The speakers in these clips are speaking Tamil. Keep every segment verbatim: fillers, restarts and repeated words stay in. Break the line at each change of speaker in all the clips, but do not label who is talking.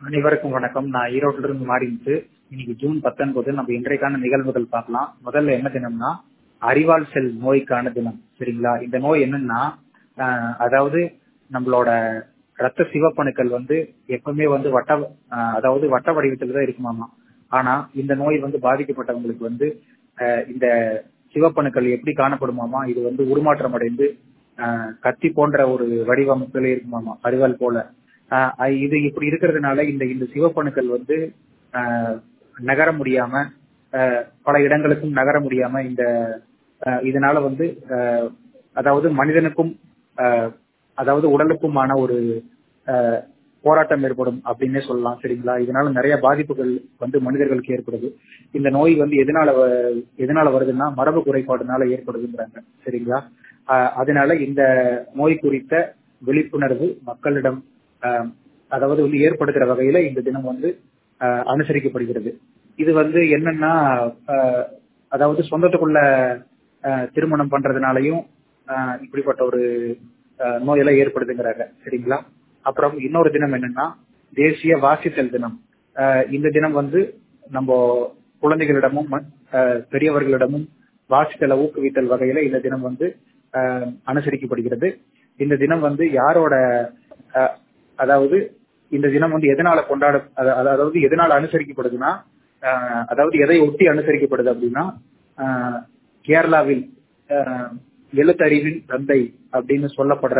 அனைவருக்கும் வணக்கம். நான் ஈரோட்டில இருந்து மாறிட்டு இன்னைக்கு ஜூன் பத்தொன்பது நம்ம இன்றைக்கான நிகழ்வுகள் பார்க்கலாம். முதல்ல என்ன தினம்னா அறிவால் செல் நோய்க்கான தினம். சரிங்களா? இந்த நோய் என்னன்னா ஆஹ் அதாவது நம்மளோட ரத்த சிவப்பணுக்கள் வந்து எப்பவுமே வந்து வட்ட ஆஹ் அதாவது வட்ட வடிவத்தில் தான் இருக்குமாமா. ஆனா இந்த நோய் வந்து பாதிக்கப்பட்டவங்களுக்கு வந்து ஆஹ் இந்த சிவப்பணுக்கள் எப்படி காணப்படுமாமா, இது வந்து உருமாற்றம் அடைந்து ஆஹ் கத்தி போன்ற ஒரு வடிவமைப்பில் இருக்குமாமா, அறிவால் போல. ஆஹ் இது இப்படி இருக்கிறதுனால இந்த இந்த சிவப்பணுக்கள் வந்து ஆஹ் நகர முடியாம ஆஹ் பல இடங்களுக்கும் நகர முடியாம இந்த ஆஹ் இதனால வந்து ஆஹ் அதாவது மனிதனுக்கும் ஆஹ் அதாவது உடலுக்குமான ஒரு ஆஹ் போராட்டம் ஏற்படும் அப்படின்னே சொல்லலாம். சரிங்களா? இதனால நிறைய பாதிப்புகள் வந்து மனிதர்களுக்கு ஏற்படுது. இந்த நோய் வந்து எதனால வ- எதனால வருதுன்னா மரபு குறைபாடுனால ஏற்படுதுங்கிறாங்க. சரிங்களா? ஆஹ் அதனால இந்த நோய் குறித்த விழிப்புணர்வு மக்களிடம் ஆஹ் அதாவது வந்து ஏற்படுத்துற வகையில இந்த தினம் வந்து ஆஹ் அனுசரிக்கப்படுகிறது. இது வந்து என்னன்னா ஆஹ் அதாவது சொந்தத்துக்குள்ள ஆஹ் திருமணம் பண்றதுனாலையும் ஆஹ் இப்படிப்பட்ட ஒரு ஆஹ் நோயெல்லாம் ஏற்படுதுங்கிறாங்க. சரிங்களா? அப்புறம் இன்னொரு தினம் என்னன்னா தேசிய வாசித்தல் தினம். ஆஹ் இந்த தினம் வந்து நம்ம குழந்தைகளிடமும் ஆஹ் பெரியவர்களிடமும் வாசித்தலை ஊக்குவித்தல் வகையில இந்த தினம் வந்து ஆஹ் அனுசரிக்கப்படுகிறது. இந்த தினம் வந்து யாரோட ஆஹ் அதாவது இந்த தினம் வந்து எதனால கொண்டாட அத- அதாவது எதனால அனுசரிக்கப்படுதுன்னா ஆஹ் அதாவது எதை ஒட்டி அனுசரிக்கப்படுது அப்படின்னா ஆஹ் கேரளாவில் ஆஹ் எழுத்தறிவின் தந்தை அப்படின்னு சொல்லப்படுற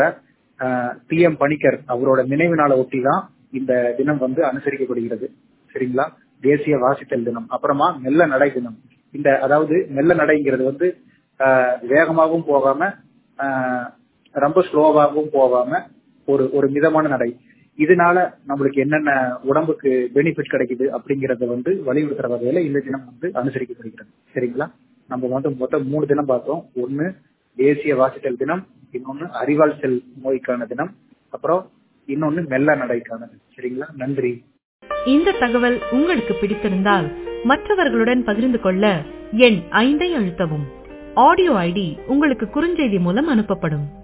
பி எம் பணிக்கர் அவரோட நினைவு நாளை ஒட்டி தான் இந்த தினம் வந்து அனுசரிக்கப்படுகிறது. சரிங்களா? தேசிய வாசித்தல் தினம். அப்புறமா மெல்ல நடை தினம். இந்த அதாவது மெல்ல நடைங்கிறது வந்து ஆஹ் வேகமாகவும் போகாம ஆஹ் ரொம்ப ஸ்லோவாகவும் போகாம ஒரு ஒரு மிதமான நடை. இதனால நம்மளுக்கு என்னென்ன உடம்புக்கு பெனிஃபிட் கிடைக்குது அப்படிங்கறத வந்து வலியுறுத்துற வகையில இந்த தினம் வந்து அனுசரிக்கப்படுகிறது. சரிங்களா? நம்ம வந்து மொத்தம் மூணு தினம் பார்த்தோம். ஒன்னு தேசிய வாசித்தல் தினம், இன்னொன்னு அறிவால் செல் நோய்க்கான தினம், அப்புறம் இன்னொன்னு மெல்ல நடைக்கானது. சரிங்களா? நன்றி.
இந்த தகவல் உங்களுக்கு பிடித்திருந்தால் மற்றவர்களுடன் பகிர்ந்து கொள்ள எண் ஐந்தை அழுத்தவும். ஆடியோ ஐடி உங்களுக்கு குறுஞ்செய்தி மூலம் அனுப்பப்படும்.